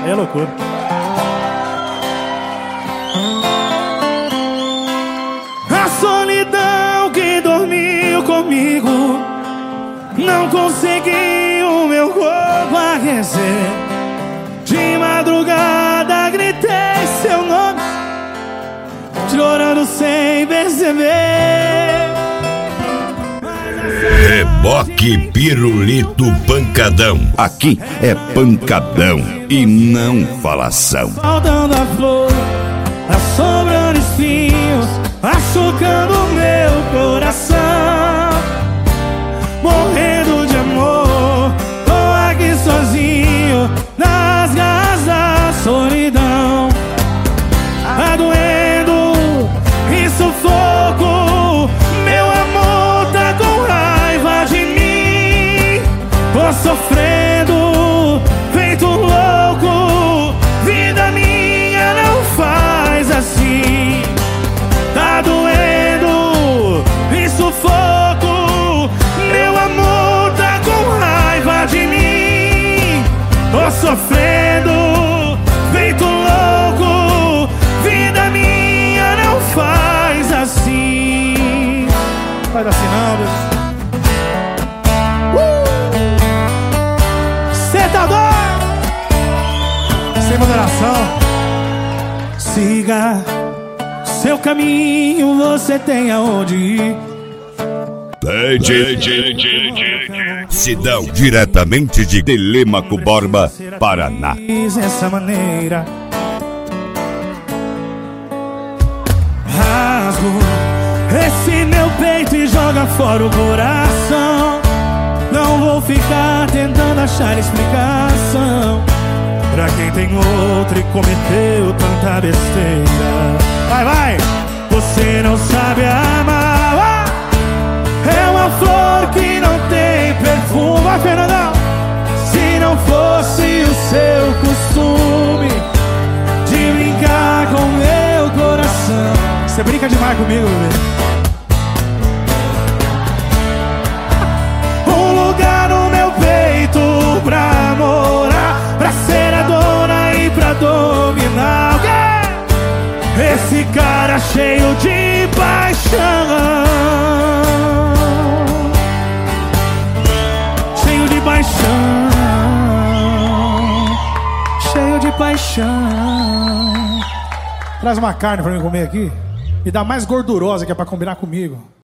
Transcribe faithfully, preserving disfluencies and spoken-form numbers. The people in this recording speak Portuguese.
É loucura. A solidão que dormiu comigo não conseguiu meu corpo aquecer. De madrugada gritei seu nome, chorando sem perceber. Reboque Pirulito Pancadão. Aqui é pancadão e não falação. Faltando a flor, assobrando espinhos, machucando meu coração. Morrendo de amor, tô aqui sozinho nas garras da solidão. Tá doendo e sufoco, meu amor tá com raiva de mim. Tô sofrendo, feito louco, vida minha não faz assim. Tá doendo e sufoco, meu amor tá com raiva de mim. Tô sofrendo, feito louco, vida minha não faz assim. Faz assim não, bicho. Cê tá doido? Sem moderação. Siga seu caminho, você tem aonde ir. Sidão, diretamente de Telêmaco Borba, Paraná. Dessa maneira rasgo esse meu peito e joga fora o coração. Não vou ficar tentando achar explicação pra quem tem outro e cometeu tanta besteira. Vai, vai. Você não sabe amar. É uma flor que não tem perfume. Vai, Fernandão. Se não fosse o seu costume de brincar com meu coração. Você brinca demais comigo, bebê. Um lugar no meu peito pra morar, pra ser a dona e pra dominar. O quê? Esse cara cheio de paixão, cheio de paixão, cheio de paixão. Traz uma carne pra mim comer aqui. E dá mais gordurosa que é pra combinar comigo.